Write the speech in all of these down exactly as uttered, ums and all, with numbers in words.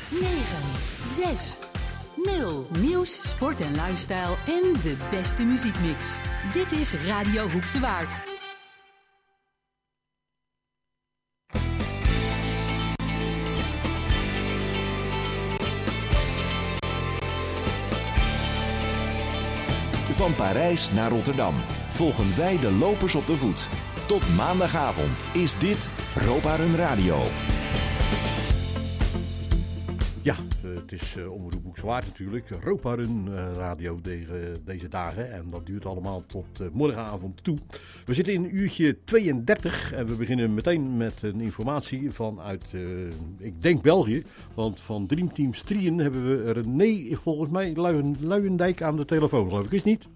negen, zes, nul. Nieuws, sport en lifestyle en de beste muziekmix. Dit is Radio Hoekse Waard. Van Parijs naar Rotterdam volgen wij de lopers op de voet. Tot maandagavond is dit Ropa Run Radio. Ja, het is uh, Omroep Hoekse Waard natuurlijk. Ropa Run uh, Radio de, uh, deze dagen. En dat duurt allemaal tot uh, morgenavond toe. We zitten in uurtje tweeëndertig. En we beginnen meteen met een informatie vanuit, uh, ik denk België. Want van Dream Team Strien hebben we René, volgens mij, Luien, Luijendijk aan de telefoon, geloof ik. Is het niet?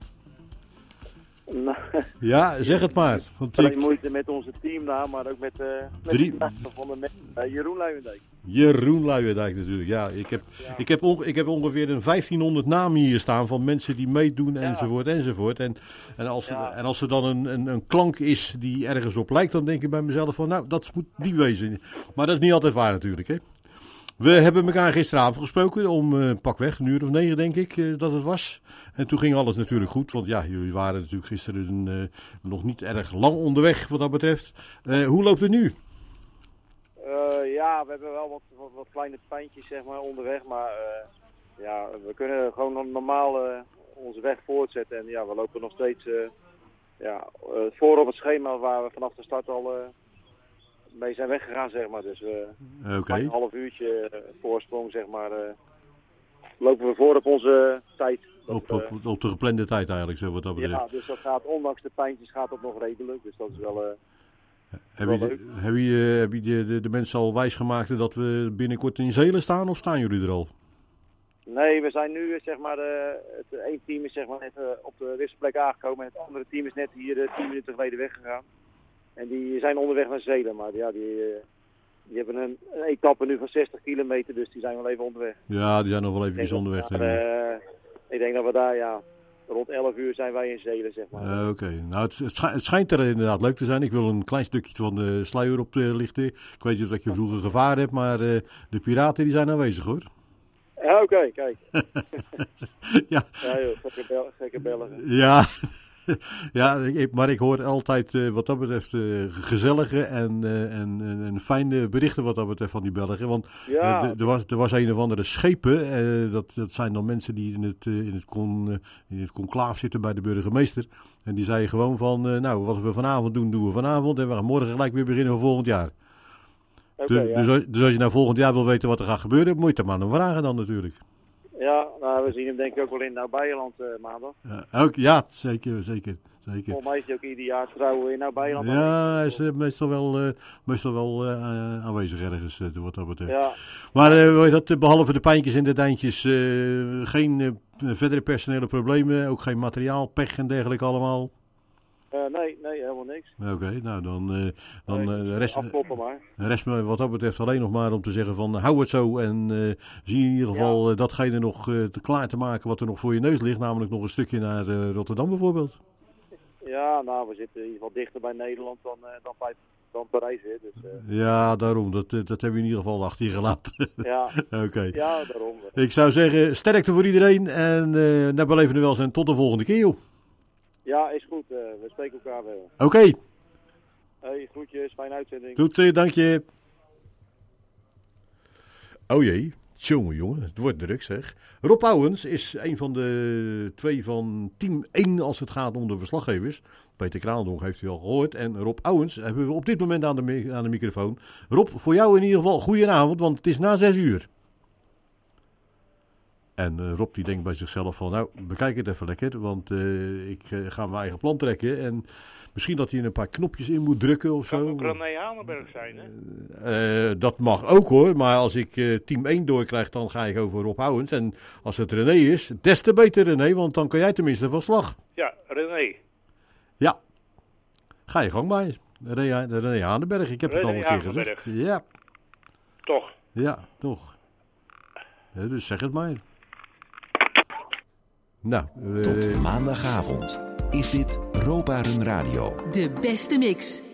Nou, ja, zeg het maar. Want geen ik... moeite met onze teamnaam, maar ook met, uh, met Drie... de van de uh, Jeroen Luijendijk. Jeroen Luijendijk natuurlijk, ja. Ik heb, ja. Ik heb, on, ik heb ongeveer een vijftienhonderd namen hier staan van mensen die meedoen enzovoort ja. enzovoort. En, en, als er, ja. en als er dan een, een, een klank is die ergens op lijkt, dan denk ik bij mezelf van nou, dat moet die wezen. Maar dat is niet altijd waar natuurlijk, hè. We hebben elkaar gisteravond gesproken om uh, pakweg, een uur of negen denk ik uh, dat het was. En toen ging alles natuurlijk goed, want ja, jullie waren natuurlijk gisteren uh, nog niet erg lang onderweg wat dat betreft. Uh, hoe loopt het nu? Uh, ja, we hebben wel wat, wat, wat kleine pijntjes zeg maar onderweg, maar uh, ja, we kunnen gewoon normaal uh, onze weg voortzetten. En ja, we lopen nog steeds uh, ja, uh, voor op het schema waar we vanaf de start al... Uh, mee zijn weggegaan, zeg maar. Dus we uh, okay. een half uurtje uh, voorsprong, zeg maar, uh, lopen we voor op onze uh, tijd. Dat, op, op, op de geplande tijd eigenlijk, zo wat dat betreft. Ja, dus dat gaat, ondanks de pijntjes gaat dat nog redelijk. Dus dat is wel, uh, heb, wel je, leuk. Heb je, uh, heb je de, de, de mensen al wijsgemaakt dat we binnenkort in Zeelen staan, of staan jullie er al? Nee, we zijn nu, zeg maar, uh, het één team is zeg maar net uh, op de wisselplek aangekomen. En het andere team is net hier uh, tien minuten geleden weggegaan. En die zijn onderweg naar Zeelen, maar ja, die, die hebben een, een etappe nu van zestig kilometer, dus die zijn wel even onderweg. Ja, die zijn nog wel even onderweg. Maar, uh, ik denk dat we daar, ja, rond elf uur zijn wij in Zeelen, zeg maar. Uh, Oké, okay. Nou het, het, schijnt, het schijnt er inderdaad leuk te zijn. Ik wil een klein stukje van de sluier oplichten. Ik weet niet dat je vroeger gevaar hebt, maar uh, de piraten die zijn aanwezig hoor. Ja, oké, okay, kijk. ja. Ja joh, gekke, Bel- gekke Belgen. Ja. Ja, ik, maar ik hoor altijd uh, wat dat betreft uh, gezellige en, uh, en, en, en fijne berichten wat dat betreft van die Belgen. Want ja. uh, er, was, er was een of andere schepen, uh, dat, dat zijn dan mensen die in het, uh, in, het con, uh, in het conclaaf zitten bij de burgemeester. En die zeiden gewoon van, uh, nou wat we vanavond doen, doen we vanavond en we gaan morgen gelijk weer beginnen van volgend jaar. Okay, dus, ja. dus, dus als je nou volgend jaar wil weten wat er gaat gebeuren, moet je het maar aan hem vragen dan natuurlijk. Ja, nou, we zien hem denk ik ook wel in Nabijland uh, maandag. Ja, ook, ja, zeker, zeker, zeker. Volgens mij is hij ook ieder jaar trouw in Nabijland. Ja, hij is uh, meestal wel, uh, meestal wel uh, aanwezig ergens, uh, wat dat betreft. Ja. Maar uh, dat, behalve de pijntjes en de deintjes, uh, geen uh, verdere personele problemen, ook geen materiaal, pech en dergelijke allemaal? Uh, nee, nee, helemaal niks. Oké, okay, nou dan, uh, dan nee, uh, rest, afkloppen maar. rest me wat dat betreft alleen nog maar om te zeggen van hou het zo en uh, zie in ieder geval ja. uh, datgene nog uh, te klaar te maken wat er nog voor je neus ligt, namelijk nog een stukje naar uh, Rotterdam bijvoorbeeld. Ja, nou we zitten in ieder geval dichter bij Nederland dan, uh, dan, bij, dan Parijs. Hè, dus, uh... Ja, daarom, dat, uh, dat hebben we in ieder geval achter je gelaten. Ja, okay. ja daarom. Ik zou zeggen sterkte voor iedereen en uh, naar belevende welzijn tot de volgende keer joh. Ja, is goed. Uh, we spreken elkaar wel. Oké. Okay. Hey, groetjes. Fijne uitzending. Goed, uh, dank je. Oh jee. Jongen, jongen. Het wordt druk zeg. Rob Ouwens is een van de twee van team één als het gaat om de verslaggevers. Peter Kraaldonk heeft u al gehoord. En Rob Ouwens hebben we op dit moment aan de, aan de microfoon. Rob, voor jou in ieder geval goedenavond, want het is na zes uur. En uh, Rob die denkt bij zichzelf van, nou, bekijk het even lekker, want uh, ik uh, ga mijn eigen plan trekken. En misschien dat hij een paar knopjes in moet drukken of zo. Kan ook René Hanenberg zijn, hè? Uh, dat mag ook hoor, maar als ik uh, team één doorkrijg, dan ga ik over Rob Ouwens. En als het René is, des te beter René, want dan kan jij tenminste van slag. Ja, René. Ja, ga je gang bij. René, René Hanenberg, ik heb René het al een keer gezegd. Ja. Toch? Ja, toch. Ja, dus zeg het maar. Nou, uh... tot maandagavond is dit Ropa Run Radio. De beste mix.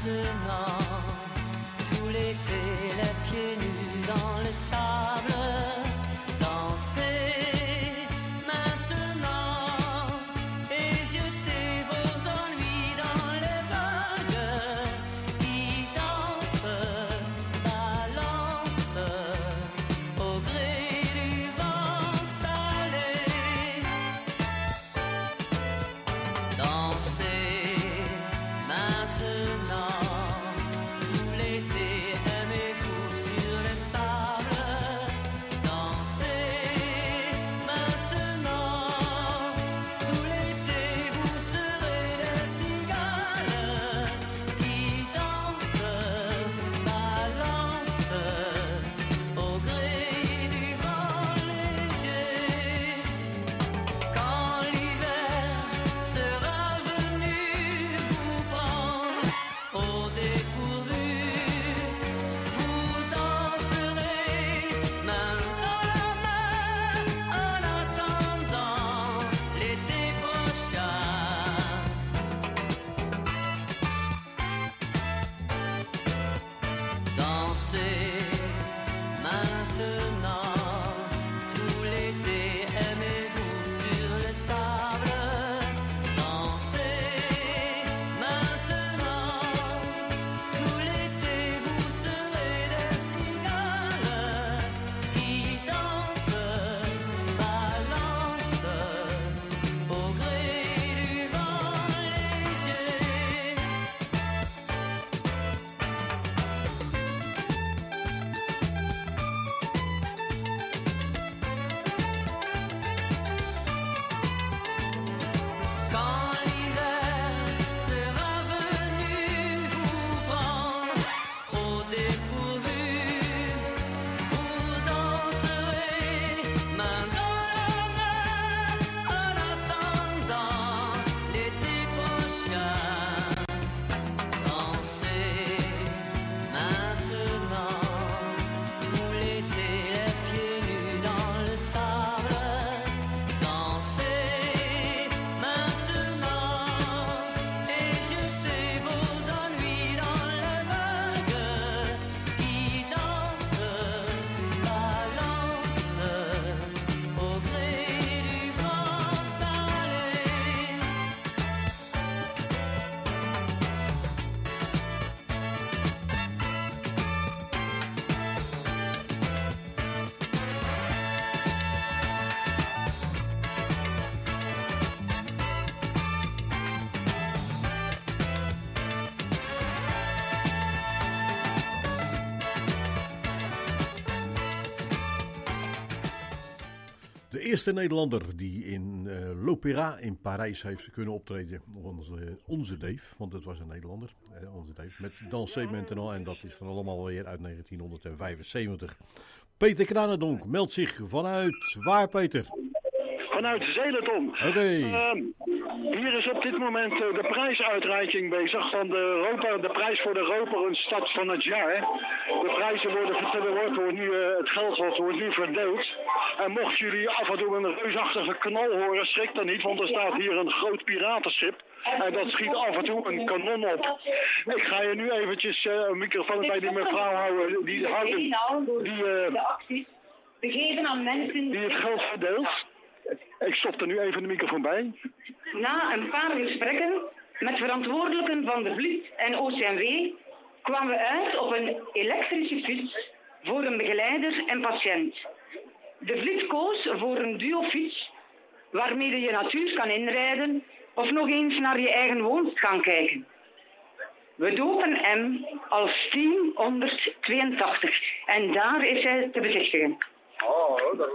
maintenant, tout l'été, les pieds nus dans le sable, dansez maintenant et jetez vos ennuis dans les vagues qui dansent, balancent au gré du vent salé. Dansez maintenant, tout l'été, aimez-vous sur le sable. Dansez maintenant, tout l'été, vous serez des cigales qui dansent, balancent au gré du vent léger. Quand l'hiver sera venu vous prendre au dépourvu, vous danserez main dans la main en attendant l'été prochain. Dansez maintenant, tout l'été, aimez-vous sur le sable. Dansez maintenant, tout l'été, vous serez des cigales qui dansent, balancent au gré du vent léger. Quand l'hiver sera venu vous prendre au dépourvu, vous danserez main dans la main en attendant l'été prochain. Dansez maintenant, tout l'été, les pieds nus dans le sable. Dansez maintenant et jetez vos ennuis dans les vagues qui dansent, balancent au gré du vent salé. De eerste Nederlander die in uh, l'Opéra in Parijs heeft kunnen optreden. Onze, onze Dave, want het was een Nederlander. Eh, onze Dave, met Dansez maintenant. En dat is dan allemaal weer uit negentien vijfenzeventig. Peter Kranendonk meldt zich vanuit waar, Peter? Vanuit Zeleton. Oké. Ehm, hier is op dit moment uh, de prijsuitreiking bezig van de, Europa, de prijs voor de Roperun Stad van het jaar. De prijzen worden verdeeld, wordt nu, uh, het geld wordt, wordt nu verdeeld. En mochten jullie af en toe een reusachtige knal horen, schrik dan niet, want er staat hier een groot piratenschip. En dat schiet af en toe een kanon op. Ik ga je nu eventjes uh, een microfoon bij die mevrouw houden. Die, houden, die, uh, de acties begeven aan mensen die het geld verdeelt. Ik stop er nu even de microfoon bij. Na een paar gesprekken met verantwoordelijken van de Vliet en O C M W kwamen we uit op een elektrische fiets voor een begeleider en patiënt. De Vliet koos voor een duofiets waarmee je natuur kan inrijden of nog eens naar je eigen woonst gaan kijken. We dopen hem als tien honderdtweeëntachtig en daar is hij te bezichtigen. Oh, dat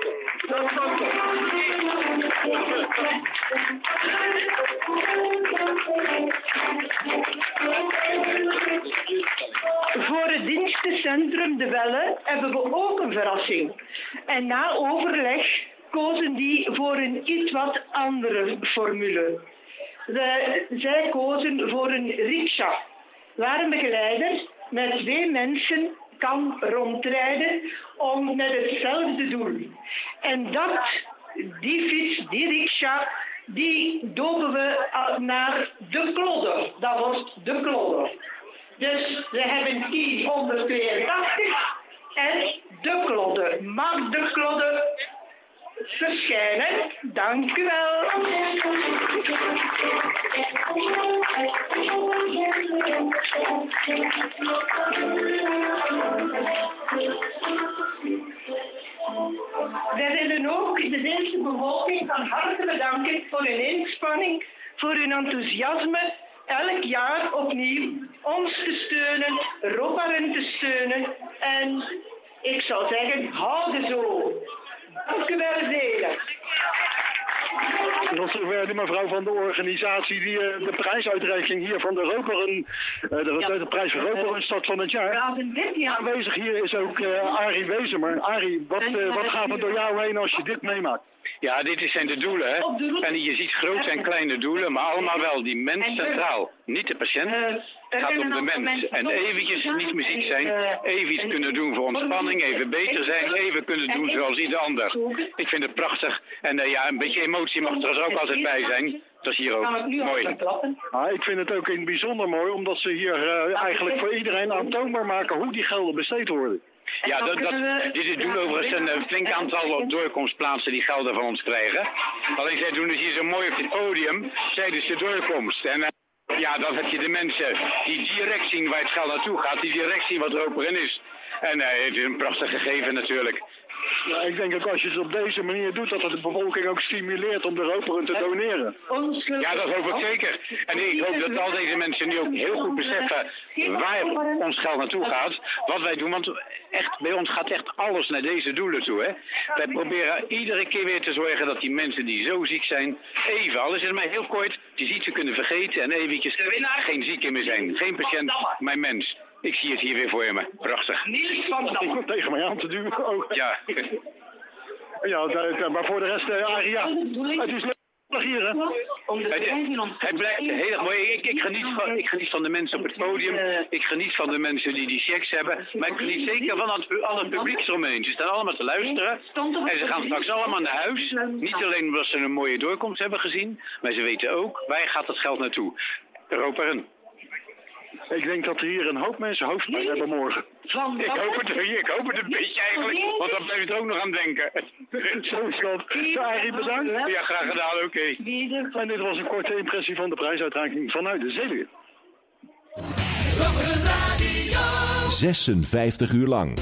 Voor het dienstencentrum De Welle hebben we ook een verrassing. En na overleg kozen die voor een iets wat andere formule. De, zij kozen voor een riksja, waar een begeleider met twee mensen kan rondrijden om met hetzelfde doel. En dat, die fiets, die riksja, die dopen we naar de klodder. Dat wordt de klodder. Dus we hebben tien honderdtweeëntachtig en de klodde. Mag de klodde verschijnen? Dank u wel. Wij willen ook de Zeeuwse bevolking van harte bedanken voor hun inspanning, voor hun enthousiasme, elk jaar opnieuw ons te steunen, Roparen te steunen. En ik zou zeggen, houden zo. Dank u wel, Zelen. Tot zover de mevrouw van de organisatie die uh, de prijsuitreiking hier van de Roperen, uh, de, ja. de prijs voor Roperen Stad van het jaar. Ja, aanwezig hier is ook uh, Arie Wezemer. Arie, wat, uh, wat gaat er door jou heen als je dit meemaakt? Ja, dit zijn de doelen, hè. En je ziet grote en kleine doelen, maar allemaal wel die mens centraal. Niet de patiënt, het gaat om de mens. En eventjes niet muziek zijn, even iets kunnen doen voor ontspanning, even beter zijn, even kunnen doen zoals ieder ander. Ik vind het prachtig. En uh, ja, een beetje emotie mag er ook altijd bij zijn. Dat is hier ook mooi. Ah, ik vind het ook in het bijzonder mooi, omdat ze hier uh, eigenlijk voor iedereen aantoonbaar maken hoe die gelden besteed worden. Ja, dat, dat, dit is doen overigens een flink aantal doorkomstplaatsen die gelden van ons krijgen. Alleen zij doen dus hier zo mooi op het podium tijdens de doorkomst. En uh, ja, dan heb je de mensen die direct zien waar het geld naartoe gaat, die direct zien wat er ook in is. En uh, het is een prachtig gegeven natuurlijk. Ja, ik denk ook als je het op deze manier doet, dat het de bevolking ook stimuleert om de Roperen te doneren. Ja, dat hoop ik zeker. En ik hoop dat al deze mensen nu ook heel goed beseffen waar ons geld naartoe gaat. Wat wij doen, want echt, bij ons gaat echt alles naar deze doelen toe. Hè. Wij proberen iedere keer weer te zorgen dat die mensen die zo ziek zijn, even, al is het maar heel kort, die ziekte kunnen vergeten en eventjes geen zieke meer zijn. Geen patiënt, maar mens. Ik zie het hier weer voor me. Prachtig. Ik moet tegen mij aan te duwen. Oh. Ja. Ja, maar voor de rest, uh, Aria, het is leuk hier, hè? Het, het blijft heel erg mooi. Ik, ik, geniet van, ik geniet van de mensen op het podium. Ik geniet van de mensen die die checks hebben. Maar ik geniet zeker van het, al het publiek eromheen. Ze staan allemaal te luisteren. En ze gaan straks allemaal naar huis. Niet alleen omdat ze een mooie doorkomst hebben gezien. Maar ze weten ook, waar gaat het geld naartoe? Roperen. Ik denk dat er hier een hoop mensen hoofdpijn hebben morgen. Ik hoop het, ik hoop het een beetje eigenlijk, want dan blijf je er ook nog aan denken. Zo is dat. Arie, bedankt. Ja, graag gedaan, oké. Okay. En dit was een korte impressie van de prijsuitreiking vanuit de Zeeluwe. zesenvijftig uur lang.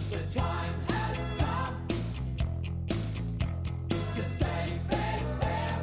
Save face fair.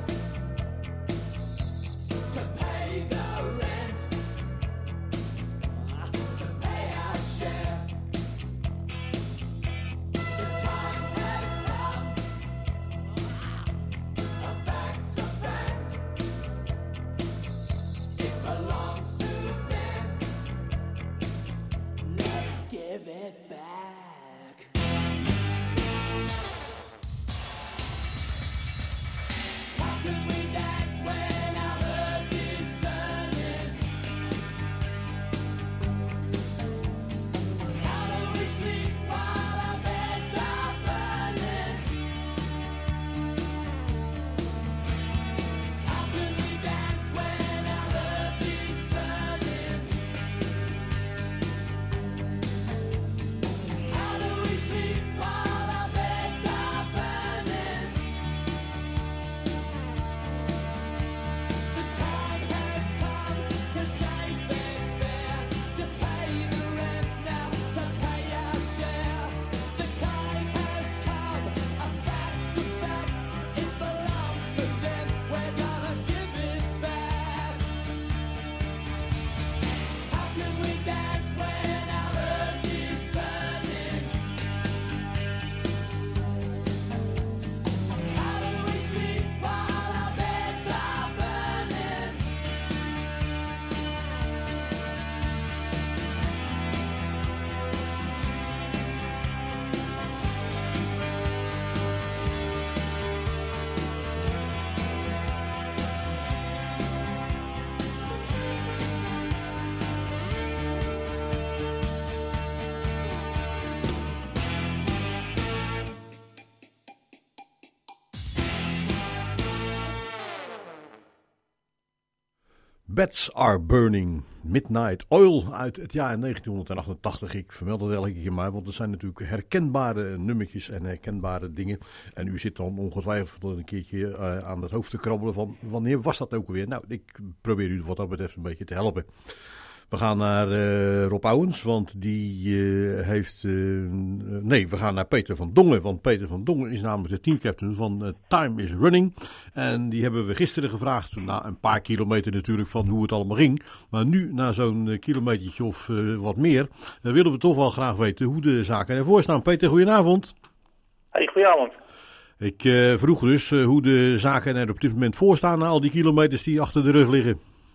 Bats Are Burning, Midnight Oil uit het jaar negentien achtentachtig. Ik vermeld het elke keer maar, want er zijn natuurlijk herkenbare nummertjes en herkenbare dingen. En u zit dan ongetwijfeld een keertje uh, aan het hoofd te krabbelen van wanneer was dat ook alweer? Nou, ik probeer u wat dat betreft een beetje te helpen. We gaan naar uh, Rob Ouwens, want die uh, heeft... Uh, nee, we gaan naar Peter van Dongen, want Peter van Dongen is namelijk de teamcaptain van uh, Time is Running. En die hebben we gisteren gevraagd, na een paar kilometer natuurlijk, van hoe het allemaal ging. Maar nu, na zo'n uh, kilometertje of uh, wat meer, uh, willen we toch wel graag weten hoe de zaken ervoor staan. Peter, goedenavond. Hey, goedenavond. Ik uh, vroeg dus uh, hoe de zaken er op dit moment voor staan na al die kilometers die achter de rug liggen.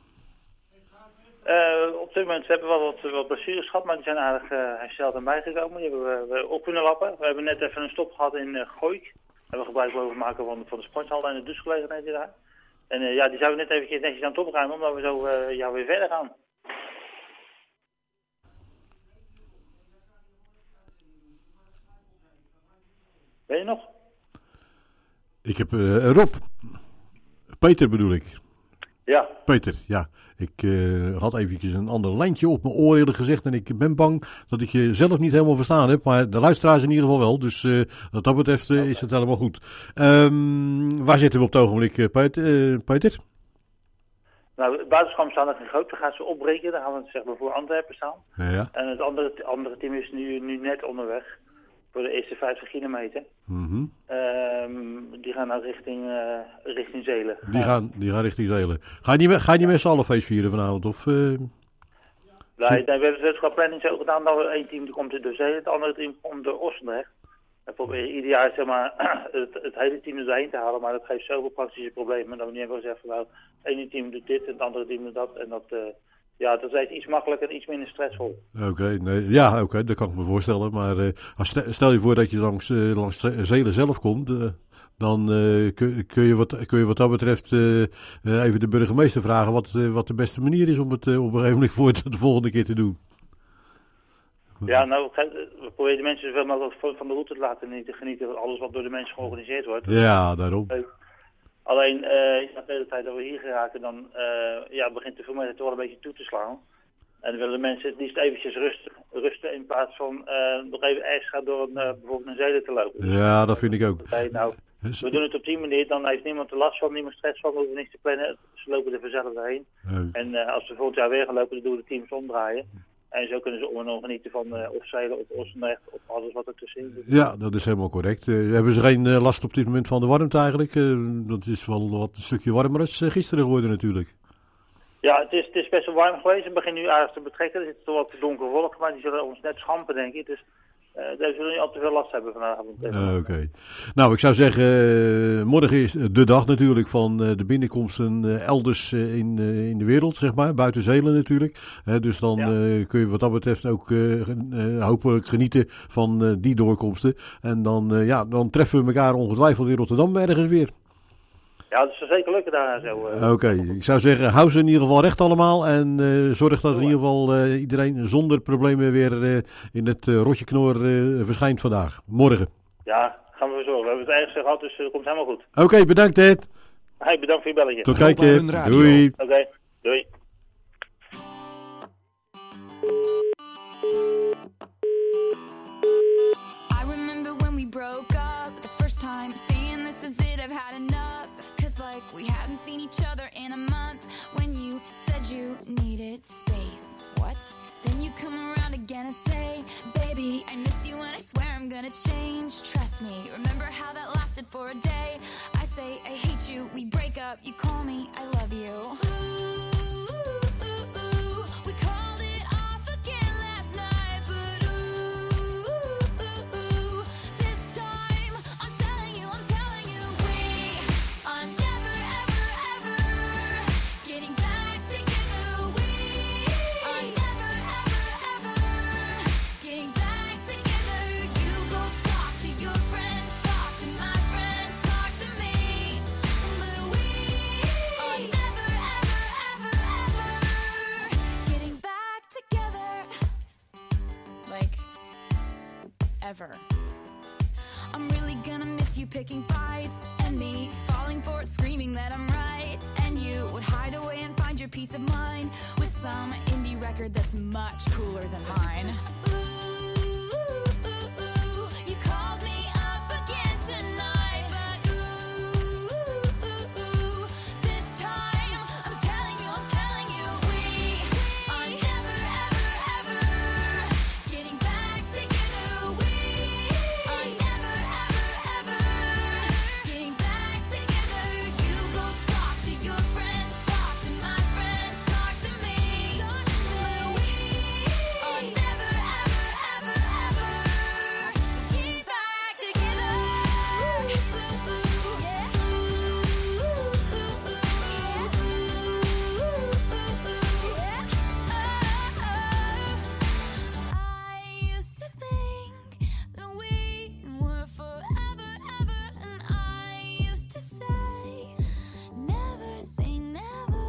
Uh, op dit moment hebben we wel wat, wat blessures gehad, maar die zijn aardig uh, hersteld en bijgekomen. Die hebben we, we op kunnen lappen. We hebben net even een stop gehad in uh, Gooik. Daar hebben we gebruik mogen maken van, van de sporthal en de douchegelegenheid daar. En uh, ja, die zijn we net eventjes netjes aan het opruimen, omdat we zo uh, ja, weer verder gaan. Ben je nog? Ik heb uh, Rob. Peter bedoel ik. Ja. Peter, ja. Ik uh, had eventjes een ander lijntje op mijn oor eerlijk gezegd. En ik ben bang dat ik je zelf niet helemaal verstaan heb. Maar de luisteraars in ieder geval wel. Dus uh, wat dat betreft uh, is het helemaal goed. Um, waar zitten we op het ogenblik, uh, Peter? Uh, Peter? Nou, het buitenschap staan nog in groot. Dan gaan ze opbreken. Dan gaan we zeg maar voor Antwerpen staan. Ja. En het andere, andere team is nu, nu net onderweg. Voor de eerste vijftig kilometer. Mm-hmm. Um, die gaan nou richting, uh, richting Zelen. Die gaan, die gaan richting Zelen. Ga je niet, met, ga je niet met z'n allen feest vieren vanavond? Of, uh... nee, nee, we hebben het qua planning zo gedaan dat we één team komt door Zelen, het andere team komt door Oostendrecht. We proberen ieder jaar zeg maar, het, het hele team er doorheen te halen, maar dat geeft zoveel praktische problemen. Dat we niet hebben gezegd van nou, het ene team doet dit en het andere team doet dat. En dat, uh, ja, dat is iets makkelijker en iets minder stressvol. Oké, okay, nee, ja, oké, okay, dat kan ik me voorstellen. Maar uh, stel je voor dat je langs, uh, langs Zelen zelf komt, uh, dan uh, kun, kun, je wat, kun je wat dat betreft uh, uh, even de burgemeester vragen wat, uh, wat de beste manier is om het uh, op een gegeven moment voor de, de volgende keer te doen. Ja, nou, we proberen de mensen zoveel mogelijk van de route te laten genieten van alles wat door de mensen georganiseerd wordt. Ja, daarom. Alleen, uh, ja, de hele tijd dat we hier geraken, dan uh, ja, begint de vermoeidheid toch wel een beetje toe te slaan. En dan willen de mensen het liefst eventjes rusten, rusten in plaats van uh, nog even extra door een, uh, bijvoorbeeld een Zelen te lopen. Ja, dat vind ik ook. Dat, nou, we doen het op die manier, dan heeft niemand er last van, niemand stress van, we hoeven niks te plannen. Ze lopen er vanzelf doorheen. Ja. En uh, als we volgend jaar weer gaan lopen, dan doen we de teams omdraaien. En zo kunnen ze om en om genieten van uh, of Zelen of Oostendrecht of alles wat er tussenin zit. Ja, dat is helemaal correct. Uh, hebben ze geen uh, last op dit moment van de warmte eigenlijk? Uh, dat is wel wat een stukje warmer als uh, gisteren geworden natuurlijk. Ja, het is, het is best wel warm geweest. Het begint nu aardig te betrekken. Er zit toch wat donker wolken, maar die zullen ons net schampen, denk ik. Dus uh, daar zullen we niet al te veel last hebben vanavond. Uh, Oké. Okay. Nou, ik zou zeggen, uh, morgen is de dag natuurlijk van uh, de binnenkomsten uh, elders uh, in, uh, in de wereld, zeg maar. Buiten Zelen natuurlijk. Uh, dus dan ja. uh, kun je wat dat betreft ook uh, uh, hopelijk genieten van uh, die doorkomsten. En dan, uh, ja, dan treffen we elkaar ongetwijfeld in Rotterdam ergens weer. Ja, dat is zeker lukken daar zo. Uh, Oké, okay. Ik zou zeggen, hou ze in ieder geval recht allemaal. En uh, zorg dat in ieder geval uh, iedereen zonder problemen weer uh, in het uh, rotjeknoor uh, verschijnt vandaag. Morgen. Ja, gaan we verzorgen. We hebben het ergens gehad, dus het uh, komt helemaal goed. Oké, okay, bedankt Ed. Hey, bedankt voor je belletje. Tot kijken. Doei. Oké, okay, doei. I remember when we broke up the first time, saying this is it, I've had enough. Cause like we hadn't seen each other in a month. When you said you needed space. What? Then you come around again and say, baby, I miss you and I swear I'm gonna change. Trust me, remember how that lasted for a day. I say I hate you, we break up, you call me, I love you. Ooh. Ever. I'm really gonna miss you picking fights, and me falling for it, screaming that I'm right. And you would hide away and find your peace of mind with some indie record that's much cooler than mine. Ooh, ooh, ooh, you called me up again tonight, but ooh, ooh, ooh, this time I'm telling you, I'm telling you, we are never, ever, ever getting back together. We are never, ever, ever getting back together. You go talk to your friends, talk to my friends, talk to me. But we are never, ever, ever, ever getting back together. I used to think that we were forever, ever, and I used to say, never say never.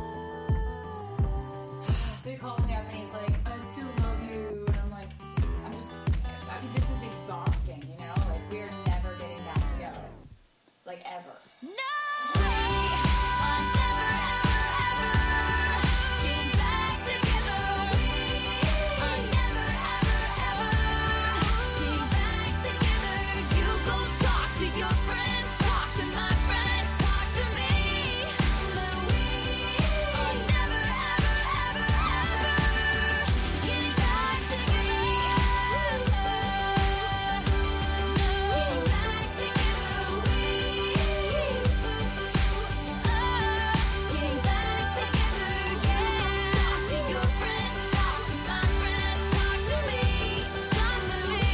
So he calls me up and he's like, I still love you. And I'm like, I'm just, I mean, this is exhausting, you know? Like, we're never getting back together. Like, ever. No! We are never, ever, ever getting back together. We are never, ever, ever getting back together. You go talk to your friends, talk to my friends, talk to me. But we are never, ever, ever, ever getting back together. Getting back together. We getting back together. You talk to your friends, talk to my friends, talk to me, talk to me.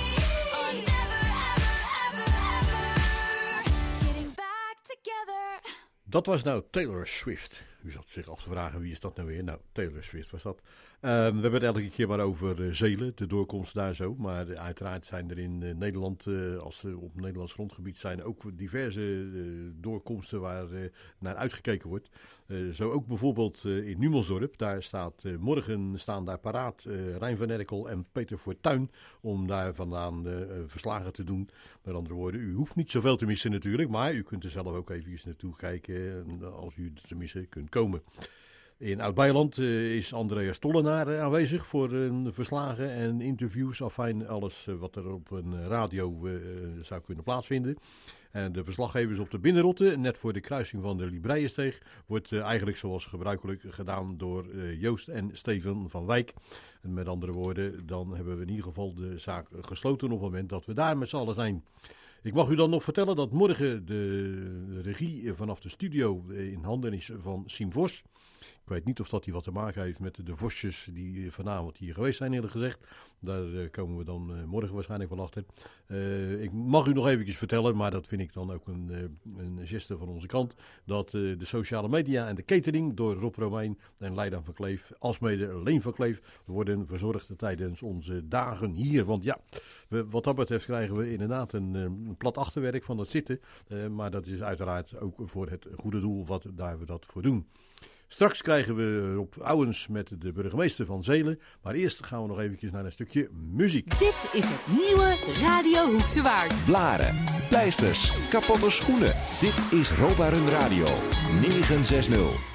Are never, ever, ever, ever getting back together. Dat was nou Taylor Swift. U zat zich af te vragen, wie is dat nou weer? Nou, Taylor Swift was dat. Uh, we hebben het elke keer maar over uh, Zelen, de doorkomst daar zo. Maar uh, uiteraard zijn er in uh, Nederland, uh, als ze op Nederlands grondgebied zijn, ook diverse uh, doorkomsten waar uh, naar uitgekeken wordt. Uh, zo ook bijvoorbeeld uh, in Numelsdorp. Daar staat uh, morgen staan daar paraat uh, Rijn van Erkel en Peter Fortuyn om daar vandaan uh, verslagen te doen. Met andere woorden, u hoeft niet zoveel te missen natuurlijk, maar u kunt er zelf ook even naartoe kijken als u er tenminste kunt komen. In Oud-Beijerland uh, is Andreas Tollenaar uh, aanwezig voor uh, verslagen en interviews. Afijn, alles uh, wat er op een radio uh, zou kunnen plaatsvinden. En de verslaggevers op de Binnenrotte, net voor de kruising van de Libreiensteeg, wordt uh, eigenlijk zoals gebruikelijk gedaan door uh, Joost en Steven van Wijk. En met andere woorden, dan hebben we in ieder geval de zaak gesloten op het moment dat we daar met z'n allen zijn. Ik mag u dan nog vertellen dat morgen de regie vanaf de studio in handen is van Siem Vos. Ik weet niet of dat hij wat te maken heeft met de Vosjes die vanavond hier geweest zijn, eerlijk gezegd. Daar uh, komen we dan uh, morgen waarschijnlijk wel achter. Uh, ik mag u nog eventjes vertellen, maar dat vind ik dan ook een, uh, een geste van onze kant, dat uh, de sociale media en de catering door Rob Romein en Leidan van Kleef, alsmede Leen van Kleef, worden verzorgd tijdens onze dagen hier. Want ja, we, wat dat betreft krijgen we inderdaad een, een plat achterwerk van het zitten. Uh, maar dat is uiteraard ook voor het goede doel wat daar we dat voor doen. Straks krijgen we Rob Ouwens met de burgemeester van Zelen. Maar eerst gaan we nog eventjes naar een stukje muziek. Dit is het nieuwe Radio Hoekse Waard. Blaren, pleisters, kapotte schoenen. Dit is Roba Run Radio negenhonderdzestig.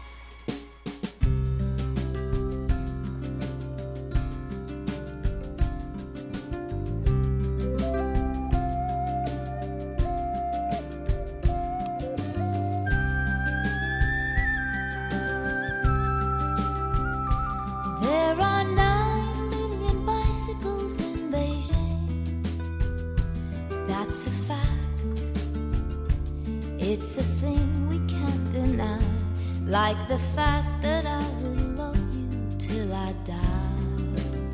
It's a thing we can't deny, like the fact that I will love you till I die.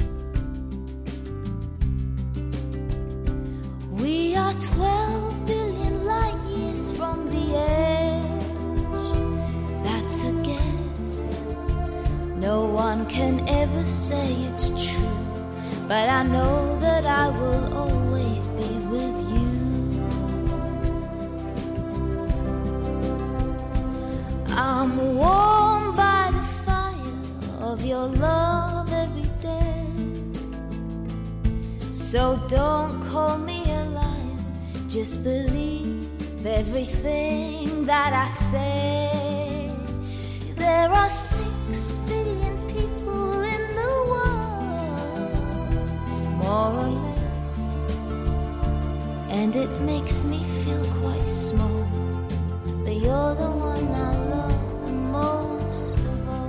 We are twelve billion light years from the edge. That's a guess. No one can ever say it's true, but I know that I will always be with you. I'm warmed by the fire of your love every day. So don't call me a liar, just believe everything that I say. There are six billion people in the world, more or less, and it makes me feel quite small, but you're the one I love the most of all.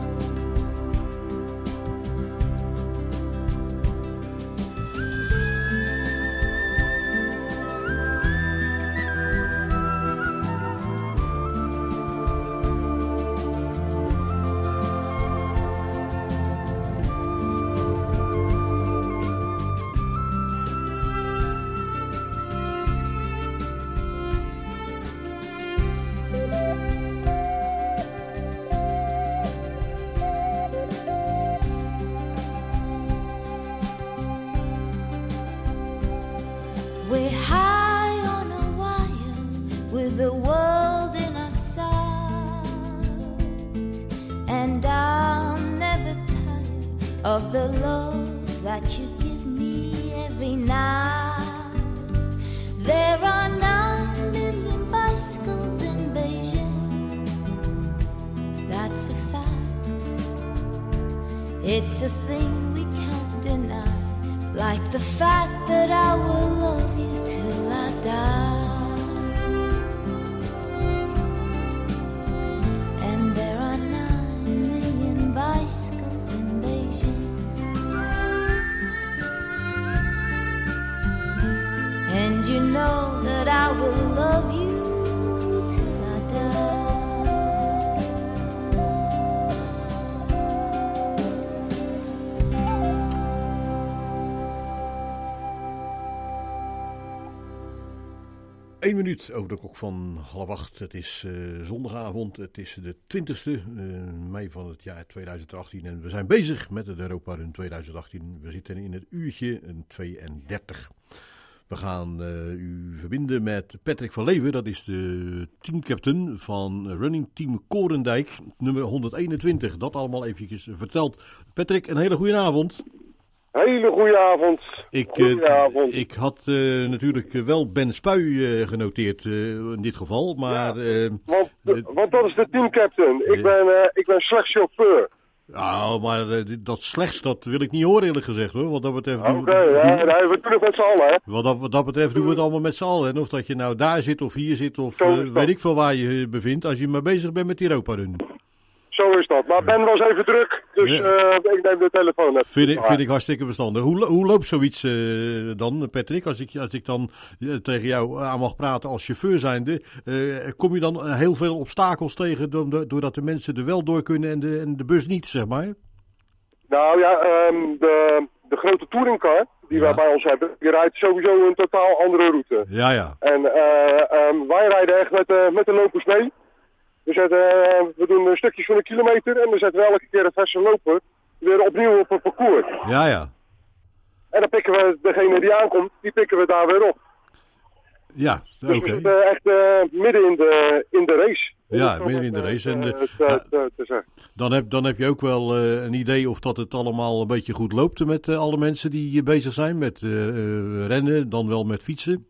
We're high on a wire with the world in our sight, and I'm never tired of the love that you give me every night. There are nine million bicycles in Beijing, that's a fact. It's a thing we can't deny, like the fact that I will love you till I die. And there are nine million bicycles in Beijing, and you know that I will love you till I die. Eén minuut over de klok van half acht. Het is uh, zondagavond. Het is de twintigste uh, mei van het jaar tweeduizend achttien. En we zijn bezig met het Europa Run tweeduizend achttien. We zitten in het uurtje tweeëndertig. We gaan uh, u verbinden met Patrick van Leeuwen. Dat is de teamcaptain van Running Team Korendijk. Nummer honderdeenentwintig. Dat allemaal eventjes verteld. Patrick, een hele goede avond. Hele goede avond. Ik, goeie uh, avond. ik had uh, natuurlijk wel Ben Spuy uh, genoteerd uh, in dit geval, maar... Ja, uh, want, uh, want dat is de teamcaptain. Ik, uh, ben, uh, ik ben slechts chauffeur. Nou, maar uh, dat slechts, dat wil ik niet horen eerlijk gezegd hoor. Wat dat betreft... Oké, okay, ja, nee, we doen het met z'n allen hè. Wat dat, wat dat betreft doen we het allemaal met z'n allen. En of dat je nou daar zit of hier zit of uh, weet ik veel waar je bevindt, als je maar bezig bent met die Europa Run. Zo is dat. Maar Ben was even druk, dus ja. uh, ik neem de telefoon even. Vind ik, vind ik hartstikke verstandig. Hoe, hoe loopt zoiets uh, dan, Patrick? Als ik, als ik dan uh, tegen jou aan mag praten als chauffeur zijnde, uh, kom je dan heel veel obstakels tegen doordat de mensen er wel door kunnen en de, en de bus niet, zeg maar? Nou ja, um, de, de grote touringcar die ja. wij bij ons hebben, die rijdt sowieso een totaal andere route. Ja, ja. En uh, um, wij rijden echt met, uh, met de lopers mee. We, zetten, uh, we doen stukjes van een kilometer en dan zetten we elke keer een verse loper weer opnieuw op het parcours. Ja, ja. En dan pikken we degene die aankomt, die pikken we daar weer op. Ja, oké. Okay. Dus we zitten echt uh, midden in de, in de race. Ja, midden in de race. En, uh, te, te, te, te dan, heb, dan heb je ook wel uh, een idee of dat het allemaal een beetje goed loopt met uh, alle mensen die hier bezig zijn met uh, uh, rennen, dan wel met fietsen.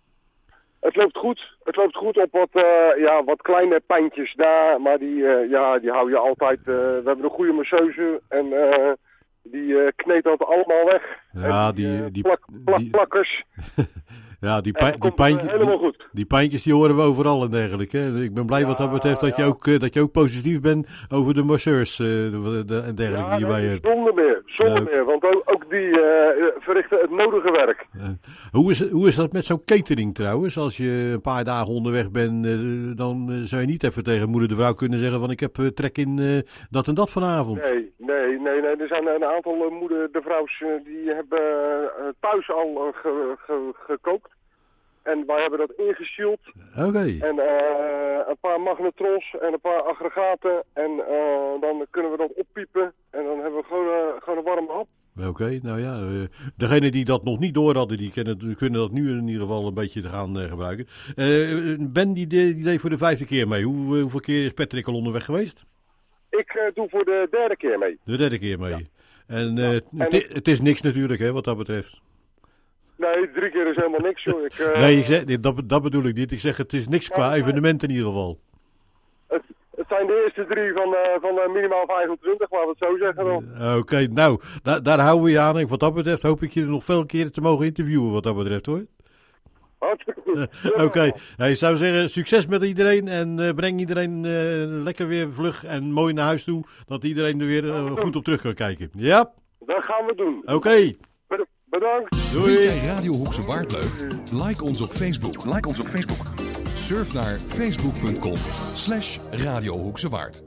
Het loopt goed. Het loopt goed op wat, uh, ja, wat kleine pijntjes daar, maar die, uh, ja, die hou je altijd. Uh, we hebben een goede masseuse en uh, die uh, kneedt dat allemaal weg. Ja, en die, die, uh, die, plak, plak, die plakkers. Ja, die, pijn, die, pijntjes, uh, helemaal goed. Die, die pijntjes die horen we overal en dergelijke. Ik ben blij ja, wat dat betreft dat, ja. je ook, uh, dat je ook positief bent over de masseurs uh, de, de, en dergelijke ja, die nee, bij je... zonder meer, zonder uh, meer, want ook, ook die uh, verrichten het nodige werk. Uh, hoe, is, hoe is dat met zo'n catering trouwens? Als je een paar dagen onderweg bent, uh, dan uh, zou je niet even tegen moeder de vrouw kunnen zeggen van ik heb uh, trek in uh, dat en dat vanavond. Nee, nee, nee, nee. Er zijn een aantal uh, moeder de vrouws uh, die hebben uh, thuis al uh, ge, ge, gekookt. En wij hebben dat ingeshield. Oké. Okay. En uh, een paar magnetrons en een paar aggregaten. En uh, dan kunnen we dat oppiepen. En dan hebben we gewoon, uh, gewoon een warme hap. Oké, okay, nou ja. Uh, degenen die dat nog niet door hadden, die kunnen, kunnen dat nu in ieder geval een beetje te gaan uh, gebruiken. Uh, Ben, die, die deed voor de vijfde keer mee. Hoe, uh, hoeveel keer is Patrick al onderweg geweest? Ik uh, doe voor de derde keer mee. De derde keer mee. Ja. En, uh, ja. het, en het, het is niks natuurlijk, hè, wat dat betreft. Nee, drie keer is helemaal niks, joh. Ik, uh... Nee, ik zeg, nee dat, dat bedoel ik niet. Ik zeg, het is niks qua evenement in ieder geval. Het, het zijn de eerste drie van, uh, van uh, minimaal vijfentwintig, laten we het zo zeggen dan. Uh, Oké, okay, nou, da daar houden we je aan. En wat dat betreft hoop ik je nog veel keren te mogen interviewen, wat dat betreft, hoor. Hartstikke goed. Uh, Oké, okay. Hey, ik zou zeggen, succes met iedereen en uh, breng iedereen uh, lekker weer vlug en mooi naar huis toe, dat iedereen er weer uh, goed op terug kan kijken. Ja? Dat gaan we doen. Oké. Okay. Bedankt. Doei. Vind jij Radio Hoekse Waard leuk? Like ons op Facebook. Like ons op Facebook. Surf naar facebook.com slash Radio Hoekse Waard.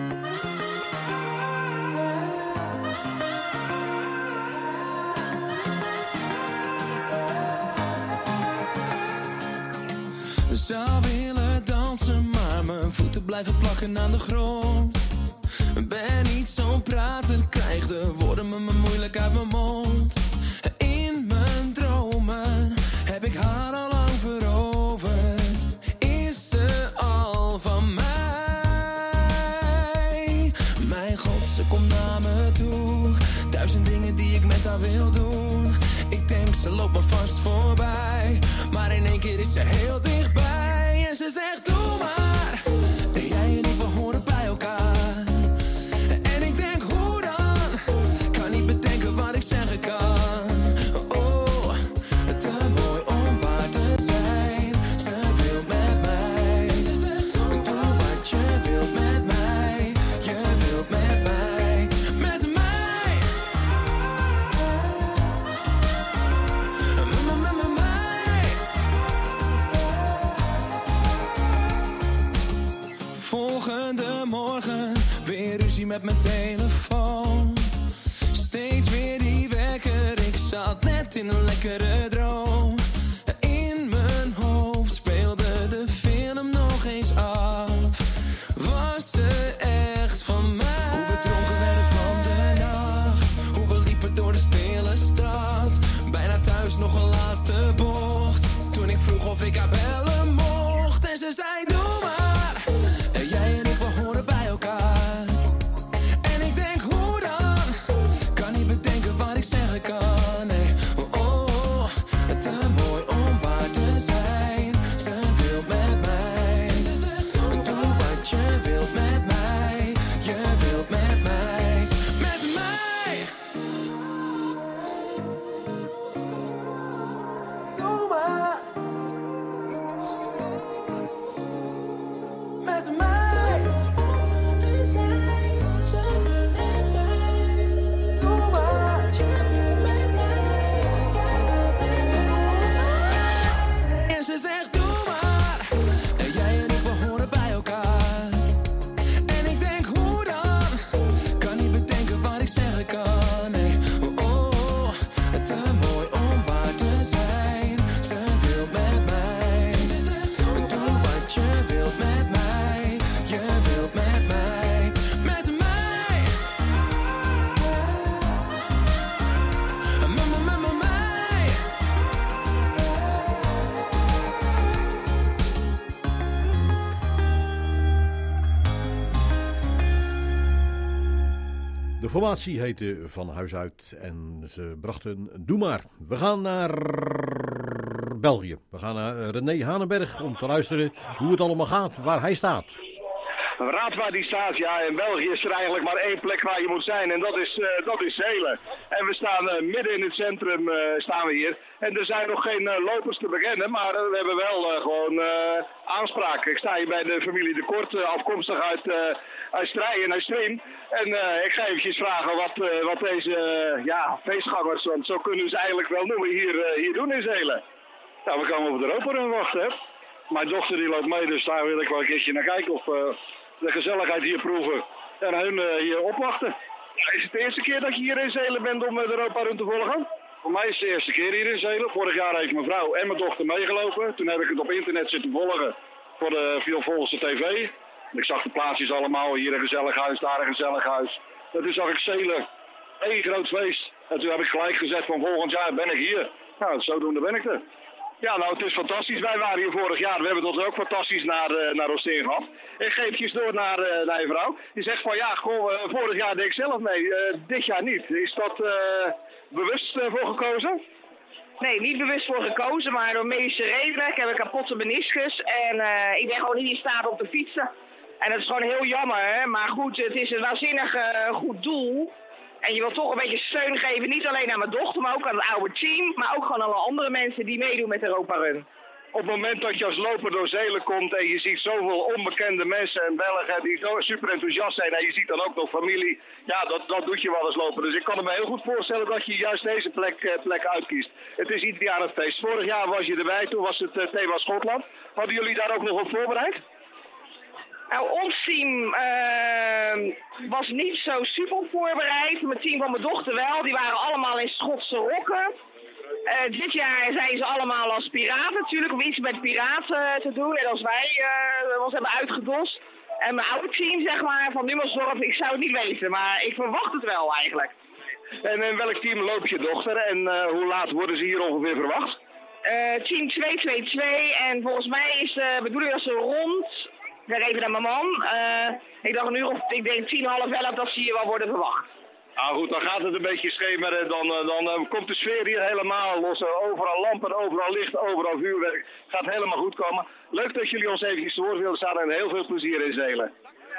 Zou willen dansen, maar mijn voeten blijven plakken aan de grond. Ben niet zo'n prater, krijg de woorden me moeilijk uit mijn mond. In mijn dromen heb ik haar al lang veroverd. Is ze al van mij? Mijn god, ze komt naar me toe. Duizend dingen die ik met haar wil doen. Ik denk ze loopt me vast voorbij, maar in één keer is ze heel dichtbij. En ze zegt doe maar, en jij en ik we horen bij elkaar. En ik denk hoe dan, kan niet bedenken wat ik zeggen kan. Oh, te mooi om waar te zijn. Ze wil met mij, doe wat je wilt met mij. Je wilt met mij, met mij. Volgende morgen weer ruzie met mijn telefoon. Steeds weer die wekker, ik zat net in een lekkere droom. In mijn hoofd speelde de film nog eens af. Was ze echt van mij? Hoe we dronken werden van de nacht. Hoe we liepen door de stille stad. Bijna thuis nog een laatste bocht. Toen ik vroeg of ik haar bellen mocht. En ze zei doe maar. En jij en ik, we horen bij elkaar. En ik denk hoe dan, kan niet bedenken wat ik zeggen kan. Nee, oh, oh, oh, te mooi om waar te zijn. Ze wil met mij, doe wat je wilt met mij. Je wilt met mij, met mij. Doe maar. Met mij. En ze zegt doe maar. En jij en ik, we horen bij elkaar. En ik denk hoe dan, kan niet bedenken wat ik zeggen kan. Nee, oh, oh, oh, te mooi om waar te zijn. Ze wil met mij, doe wat je wilt met mij. Je wilt met mij, met mij. Mama, mama, mij. De formatie heette Van Huis Uit en ze brachten Doe Maar. We gaan naar België. We gaan naar René Hanenberg om te luisteren hoe het allemaal gaat, waar hij staat. Raad waar die staat, ja, in België is er eigenlijk maar één plek waar je moet zijn en dat is, uh, dat is Zelen. En we staan uh, midden in het centrum uh, staan we hier. En er zijn nog geen uh, lopers te bekennen, maar uh, we hebben wel uh, gewoon uh, aanspraak. Ik sta hier bij de familie De Kort, uh, afkomstig uit, uh, uit Strijen en uit Stream. En uh, ik ga eventjes vragen wat, uh, wat deze uh, ja, feestgangers, want zo kunnen we ze eigenlijk wel noemen, hier, uh, hier doen in Zelen. Nou, we komen op de Europa wachten, hè. Mijn dochter die loopt mee, dus daar wil ik wel een keertje naar kijken of... Uh, de gezelligheid hier proeven en hun uh, hier opwachten. Ja, is het de eerste keer dat je hier in Zelen bent om uh, de Europa Run te volgen? Voor mij is het de eerste keer hier in Zelen. Vorig jaar heeft mijn vrouw en mijn dochter meegelopen. Toen heb ik het op internet zitten volgen voor de, via volgens de tv. Ik zag de plaatsjes allemaal, hier een gezellig huis, daar een gezellig huis. En toen zag ik Zelen, één groot feest. En toen heb ik gelijk gezegd van volgend jaar ben ik hier. Nou, zodoende ben ik er. Ja, nou, het is fantastisch. Wij waren hier vorig jaar. We hebben het ook fantastisch naar, uh, naar Oosteen gehad. Ik geef eventjes door naar, uh, naar je vrouw. Die zegt van, ja, goh, uh, vorig jaar deed ik zelf mee. Uh, dit jaar niet. Is dat uh, bewust uh, voor gekozen? Nee, niet bewust voor gekozen, maar door medische redenen. Ik heb een kapotte meniscus en uh, ik ben gewoon niet in staat om te fietsen. En dat is gewoon heel jammer, hè? Maar goed, het is een waanzinnig uh, goed doel. En je wil toch een beetje steun geven, niet alleen aan mijn dochter, maar ook aan het oude team. Maar ook gewoon aan alle andere mensen die meedoen met de Europa Run. Op het moment dat je als loper door Zelen komt en je ziet zoveel onbekende mensen en Belgen die zo super enthousiast zijn en je ziet dan ook nog familie, ja, dat, dat doet je wel als loper. Dus ik kan me heel goed voorstellen dat je juist deze plek, plek uitkiest. Het is ieder jaar een feest. Vorig jaar was je erbij, toen was het uh, thema Schotland. Hadden jullie daar ook nog op voorbereid? Nou, ons team uh, was niet zo super voorbereid. Mijn team van mijn dochter wel, die waren allemaal in Schotse rokken. Uh, dit jaar zijn ze allemaal als piraten natuurlijk, om iets met piraten te doen. En als wij uh, ons hebben uitgedost. En mijn oude team, zeg maar, van Numansdorp, ik zou het niet weten, maar ik verwacht het wel eigenlijk. En in welk team loopt je dochter en uh, hoe laat worden ze hier ongeveer verwacht? Uh, team twee twee twee en volgens mij is de bedoeling dat ze rond, ik ga even naar mijn man, uh, ik dacht een uur of, ik denk tien, half elf dat ze hier wel worden verwacht. Nou goed, dan gaat het een beetje schemeren, dan, dan uh, komt de sfeer hier helemaal los. Overal lampen, overal licht, overal vuurwerk. Het gaat helemaal goed komen. Leuk dat jullie ons eventjes te woord wilden staan en heel veel plezier in Zelen.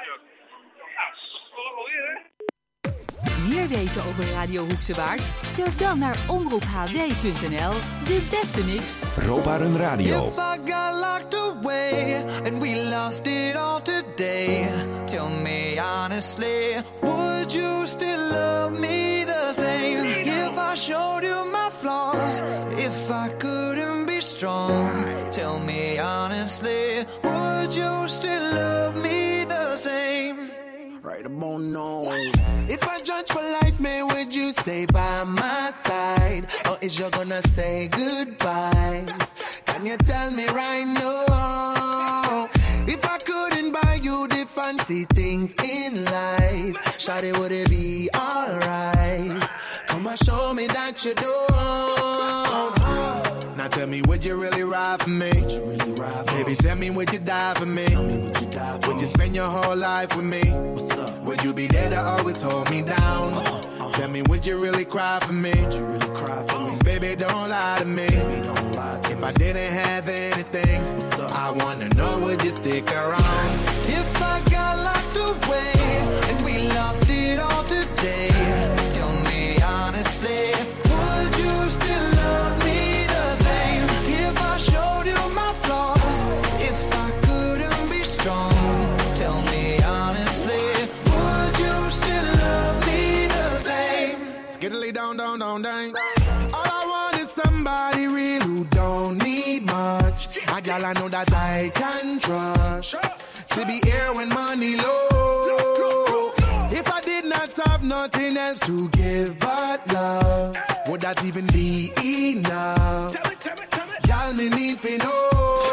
Meer weten over Radio Hoekse Waard? Surf dan naar omroep h w punt n l. De beste mix. Europa Run Radio. If I got locked away and we lost it all today, tell me honestly, would you still love me the same? If I showed you my flaws, if I couldn't be strong, tell me honestly, would you still love me the same? Right about now. If I judge for life, man, would you stay by my side? Or is you gonna say goodbye? Can you tell me right now? If I couldn't buy you the fancy things in life, shawty, would it be alright? Come on, show me that you don't. Now tell me, would you really ride for me? Really ride for Baby, tell me, would you die for me? me would, you die for would you spend your whole life with me? Would you be there to always hold me down? Uh-huh, uh-huh. Tell me, would you really cry for me? Would you really cry for me? Baby, don't lie to me. Baby, don't lie to if me. I didn't have anything, I wanna know, would you stick around? If I got locked away and we lost it all today, tell me honestly, would you still love me? Showed you my flaws. If I couldn't be strong, tell me honestly, would you still love me the same? Skiddly down, down, down, down. All I want is somebody real who don't need much. A gal I know that I can trust. To be here when money low. If I did not have nothing else to give but love, would that even be enough? Y'all me need for know.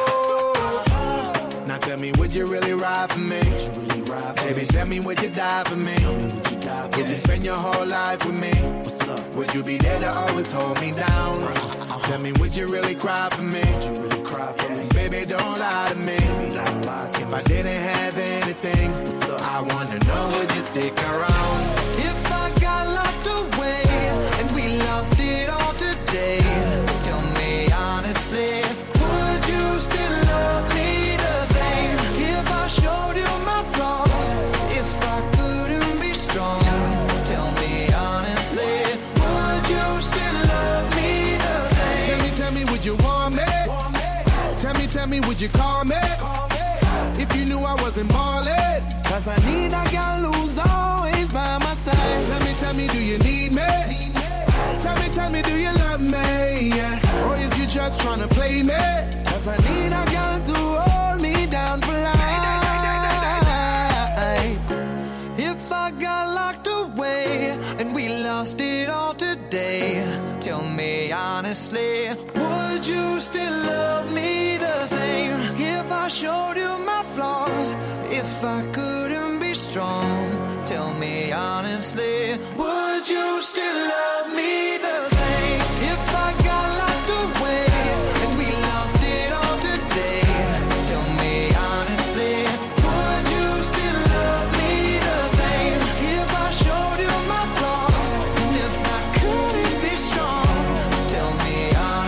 Now tell me, would you really ride for me? Really ride for Baby, me? Tell me, would you die for me? Would you, die for would you spend your whole life with me? What's up? Would you be there to always hold me down? Uh-huh. Tell me, would you really cry for me? Would you really cry for me? Baby, don't lie to me. Baby, don't lie to if me. I didn't have anything, I wanna know, would you stick around? If I got locked away and we lost it all today, tell me honestly, would you still love me the same? If I showed you my flaws, if I couldn't be strong, tell me honestly, would you still love me the same? Tell me, tell me, would you want me? Want me? Tell me, tell me, would you call me? Call me. If you knew I wasn't ballin', cause I need a girl who's always by my side. Tell me, tell me, do you need me? Need me. Tell me, tell me, do you love me? Yeah. Or is you just tryna play me? Cause I need a girl to hold me down for life. If I got locked away and we lost it all today, tell me honestly, would you still love me the same? If I showed you my flaws, if I couldn't be strong, tell me honestly, would you still love me the same? If I got locked away and we lost it all today, tell me honestly, would you still love me the same? If I showed you my flaws and if I couldn't be strong, tell me honestly.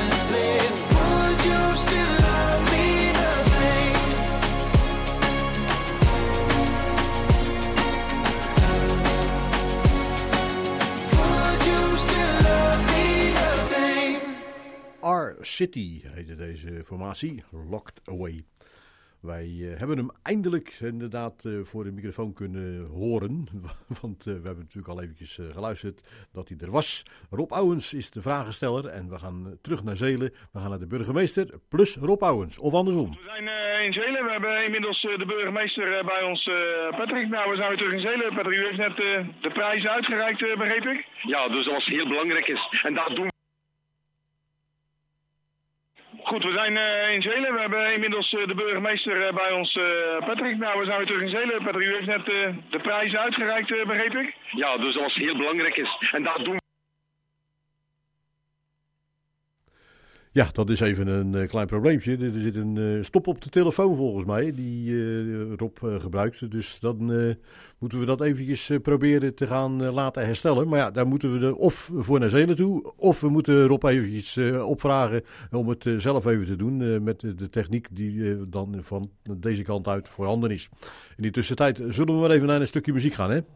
City heette deze formatie, Locked Away. Wij uh, hebben hem eindelijk inderdaad uh, voor de microfoon kunnen horen. Want uh, we hebben natuurlijk al eventjes uh, geluisterd dat hij er was. Rob Ouwens is de vragensteller en we gaan uh, terug naar Zelen. We gaan naar de burgemeester plus Rob Ouwens, of andersom. We zijn uh, in Zelen. We hebben inmiddels uh, de burgemeester uh, bij ons, uh, Patrick. Nou, we zijn weer terug in Zelen. Patrick, u heeft net uh, de prijzen uitgereikt, uh, begreep ik? Ja, dus dat was heel belangrijk is. En dat doen we. Goed, we zijn uh, in Zelen. We hebben inmiddels uh, de burgemeester uh, bij ons, uh, Patrick. Nou, we zijn weer terug in Zelen. Patrick, u heeft net uh, de prijzen uitgereikt, uh, begreep ik? Ja, dus dat was heel belangrijk is. En dat doen we. Ja, dat is even een uh, klein probleempje. Er zit een uh, stop op de telefoon volgens mij, die uh, Rob uh, gebruikt. Dus dan uh, moeten we dat eventjes uh, proberen te gaan uh, laten herstellen. Maar ja, daar moeten we er of voor naar Zelen toe, of we moeten Rob eventjes uh, opvragen om het uh, zelf even te doen uh, met de, de techniek die uh, dan van deze kant uit voorhanden is. In die tussentijd zullen we maar even naar een stukje muziek gaan, hè?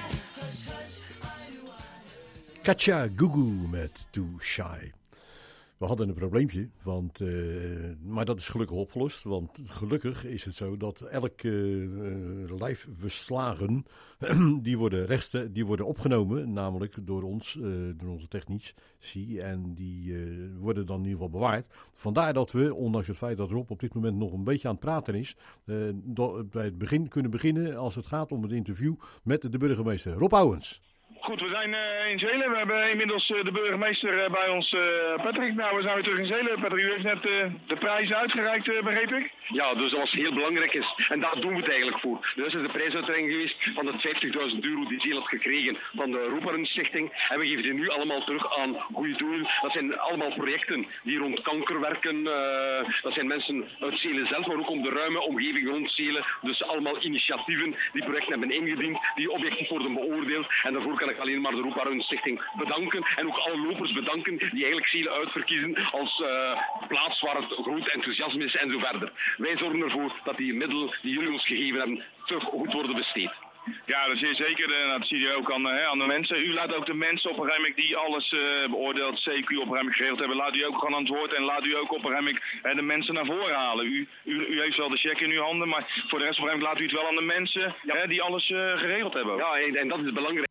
Katja Gugu met Too Shy. We hadden een probleempje, want, uh, maar dat is gelukkig opgelost. Want gelukkig is het zo dat elke uh, live verslagen, die worden, rechtste, die worden opgenomen, namelijk door ons, uh, door onze technici. En die uh, worden dan in ieder geval bewaard. Vandaar dat we, ondanks het feit dat Rob op dit moment nog een beetje aan het praten is, uh, do- bij het begin kunnen beginnen als het gaat om het interview met de burgemeester. Rob Ouwens. Goed, we zijn uh, in Zelen. We hebben inmiddels uh, de burgemeester uh, bij ons, uh, Patrick. Nou, we zijn weer terug in Zelen. Patrick, u heeft net uh, de prijzen uitgereikt, uh, begreep ik? Ja, dus dat was heel belangrijk is. En daar doen we het eigenlijk voor. Dus dat is de prijsuitreiking geweest van de vijftigduizend euro die Zeel had gekregen van de Roeparen Stichting. En we geven die nu allemaal terug aan goede doelen. Dat zijn allemaal projecten die rond kanker werken. Uh, dat zijn mensen uit Zelen zelf, maar ook om de ruime omgeving rond Zelen. Dus allemaal initiatieven die projecten hebben ingediend, die objectief worden beoordeeld. En daarvoor kan ik alleen maar de Roeparen Stichting bedanken. En ook alle lopers bedanken die eigenlijk Zelen uitverkiezen als uh, plaats waar het groot enthousiasme is en zo verder. Wij zorgen ervoor dat die middelen die jullie ons gegeven hebben terug goed worden besteed. Ja, dat is zeker. Uh, dat zie je ook aan, uh, aan de mensen. U laat ook de mensen op een gegeven moment die alles uh, beoordeeld, C Q op een gegeven moment geregeld hebben, laat u ook gewoon aan het woord en laat u ook op een gegeven moment uh, de mensen naar voren halen. U, u, u heeft wel de check in uw handen, maar voor de rest op een gegeven moment laat u het wel aan de mensen ja. uh, die alles uh, geregeld hebben. Ja, en, en dat is belangrijk.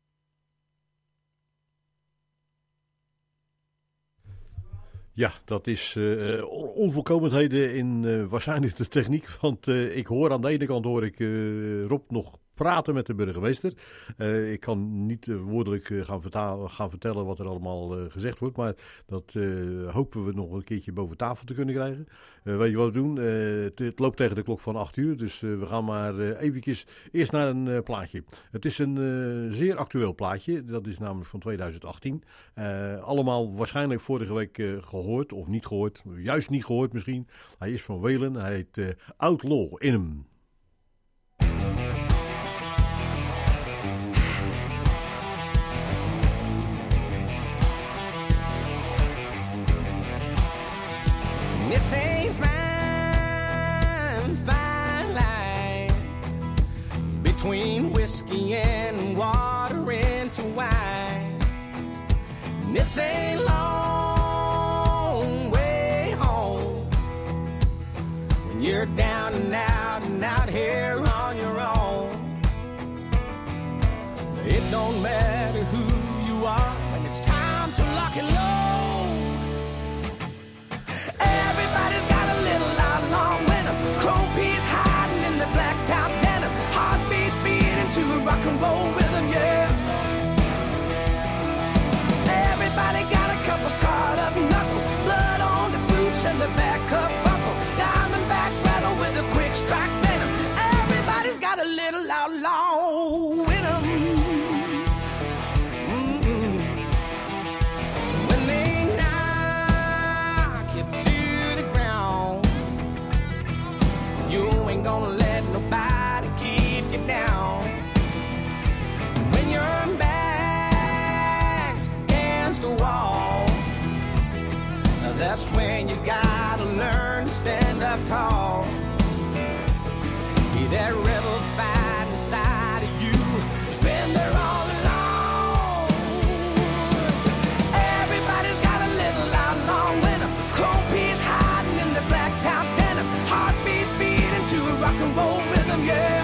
Ja, dat is uh, onvolkomenheden in uh, waarschijnlijk de techniek. Want uh, ik hoor aan de ene kant hoor ik uh, Rob nog praten met de burgemeester. Uh, ik kan niet uh, woordelijk uh, gaan, vertalen, gaan vertellen wat er allemaal uh, gezegd wordt. Maar dat uh, hopen we nog een keertje boven tafel te kunnen krijgen. Uh, weet je wat we doen? Uh, het, het loopt tegen de klok van acht uur. Dus uh, we gaan maar uh, eventjes eerst naar een uh, plaatje. Het is een uh, zeer actueel plaatje. Dat is namelijk van tweeduizend achttien. Uh, allemaal waarschijnlijk vorige week uh, gehoord. Of niet gehoord. Juist niet gehoord misschien. Hij is van Welen. Hij heet uh, Outlaw in hem. It's a fine, fine line between whiskey and water into wine. It's a long way home when you're down and out and out here on your own. It don't matter who you are when it's time to lock and load. Everybody's got a little outlaw winner. Crow peas hiding in the blacked out denim. Heartbeat beating to a rock and roll rhythm, yeah. Everybody got a couple scarred up knuckles. Blood on the boots and the back up buckle. Diamondback rattle with a quick strike venom. Everybody's got a little outlaw in 'em. Gonna let nobody keep you down. When your back's against the wall, that's when you gotta learn to stand up tall. Be that rebel fight inside of you, it's been there all along. Everybody's got a little outlaw winner. Cold peas hiding in the blacked out denim. Heartbeat beating to a rock and roll rhythm, yeah.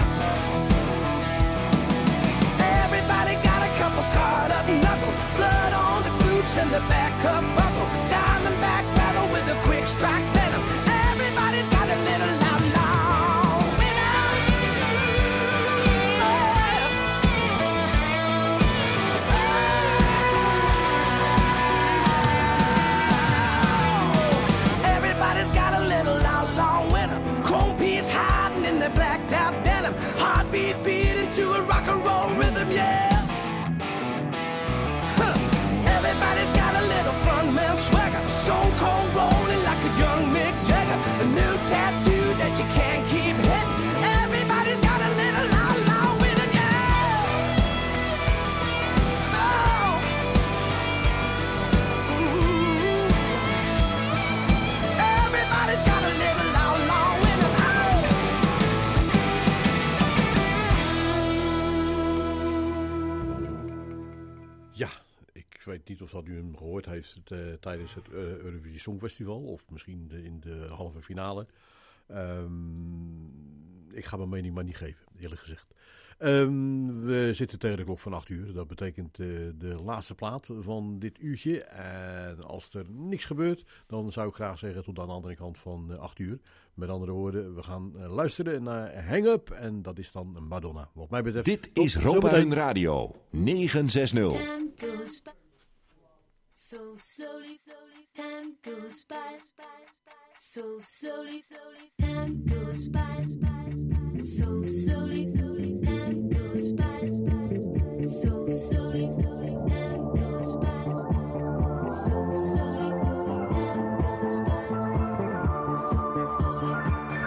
Everybody got a couple scarred up knuckles. Blood on the boots and the back up buckle. Diamondback rattle with a quick strike venom. Everybody's got a little outlaw in 'em. weet niet of dat u hem gehoord heeft het, uh, tijdens het uh, Eurovisie Songfestival. Of misschien de, in de halve finale. Um, ik ga mijn mening maar niet geven, eerlijk gezegd. Um, we zitten tegen de klok van acht uur. Dat betekent uh, de laatste plaat van dit uurtje. En als er niks gebeurt, dan zou ik graag zeggen tot aan de andere kant van uh, acht uur. Met andere woorden, we gaan uh, luisteren naar Hang Up. En dat is dan Madonna. Wat mij betreft. Dit is Roparun Radio negen zes nul. Time goes by so slowly, time goes by so slowly, time goes by so slowly, time goes by so slowly, time goes by so slowly, time goes by so slowly.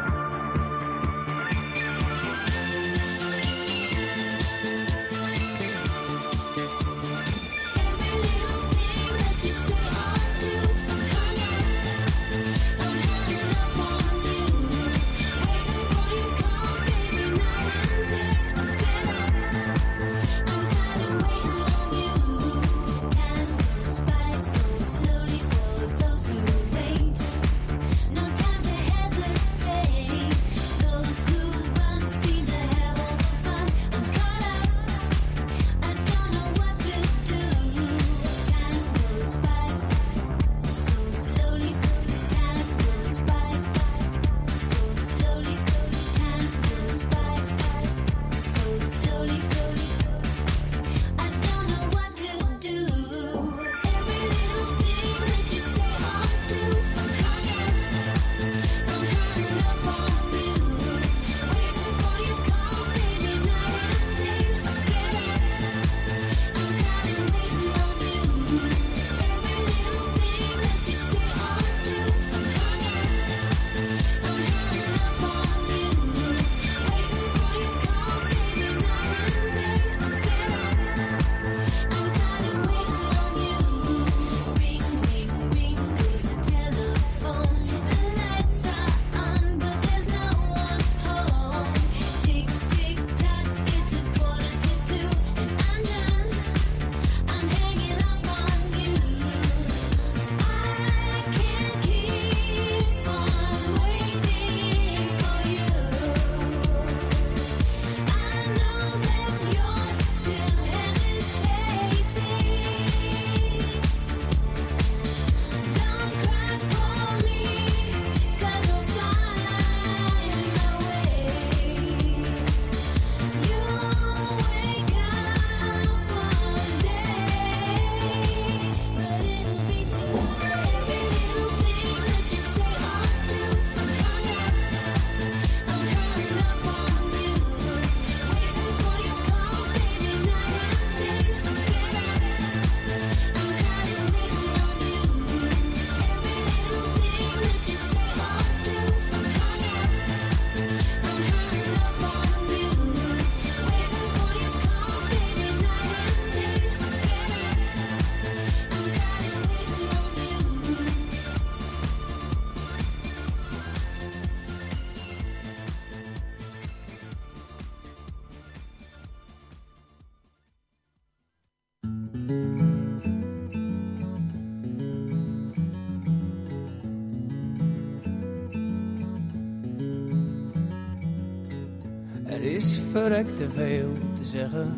Er is verrekt te veel te zeggen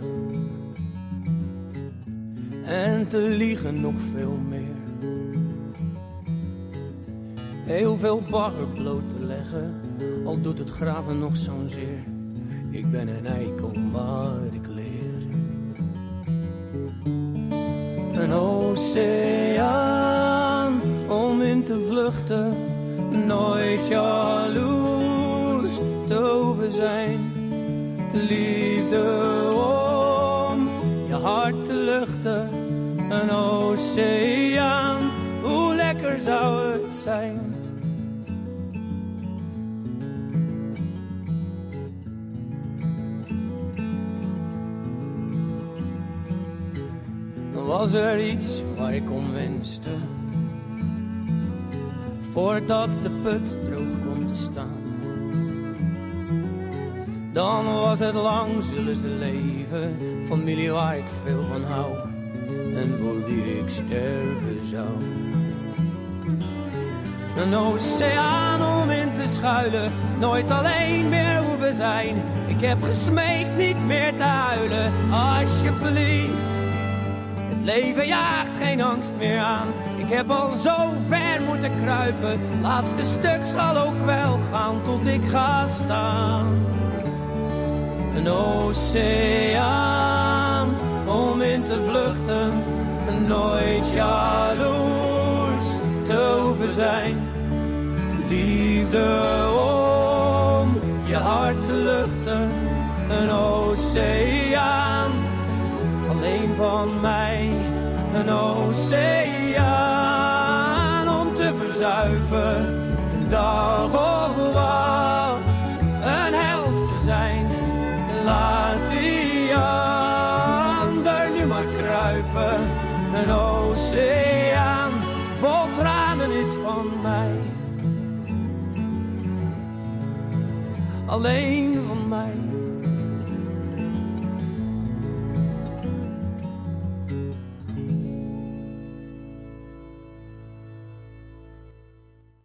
en te liegen nog veel meer. Heel veel bagger bloot te leggen, al doet het graven nog zo'n zeer. Ik ben een eikel, maar ik leer. Een oceaan om in te vluchten, nooit jaloers te over zijn. Liefde om je hart te luchten, een oceaan, hoe lekker zou het zijn. Dan was er iets waar ik om wenste, voordat de put droog komt te staan. Dan was het lang zullen ze leven, familie waar ik veel van hou, en voor wie ik sterven zou. Een oceaan om in te schuilen, nooit alleen meer hoeven zijn. Ik heb gesmeekt niet meer te huilen, alsjeblieft. Het leven jaagt geen angst meer aan. Ik heb al zo ver moeten kruipen. Laatste stuk zal ook wel gaan tot ik ga staan. Een oceaan om in te vluchten en nooit jaloers te hoeven zijn. Liefde om je hart te luchten. Een oceaan alleen van mij. Een oceaan om te verzuipen. Dag of wat, een held te zijn. Laat die ander nu maar kruipen. Een oceaan vol tranen is van mij. Alleen van mij.